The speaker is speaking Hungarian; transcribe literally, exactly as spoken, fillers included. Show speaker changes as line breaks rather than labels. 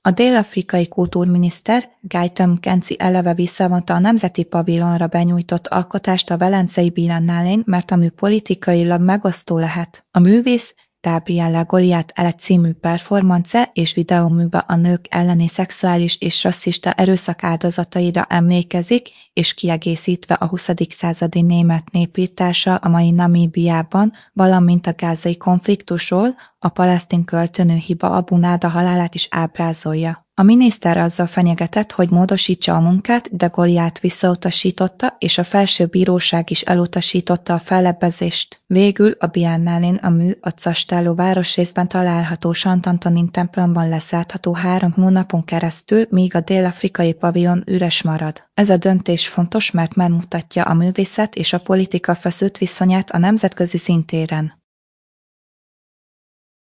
A dél-afrikai kultúrminiszter Gayton McKenzie eleve visszavonta a Nemzeti Pavilonra benyújtott alkotást a Velencei Biennálén, mert a mű politikailag megosztó lehet. A művész Gabriella Goliath című performance és videóműve a nők elleni szexuális és rasszista erőszak áldozataira emlékezik, és kiegészítve a huszadik századi német népírtással a mai Namíbiában, valamint a gázai konfliktusról, a palesztin költőnő Hiba Abu Náda halálát is ábrázolja. A miniszter azzal fenyegetett, hogy módosítsa a munkát, de Goliath visszautasította, és a felsőbb bíróság is elutasította a fellebbezést. Végül a Biennálén a mű a Castello városrészben található Sant Antonin templomban lesz látható három hónapon keresztül, míg a dél-afrikai pavilon üres marad. Ez a döntés fontos, mert megmutatja a művészet és a politika feszült viszonyát a nemzetközi szintéren.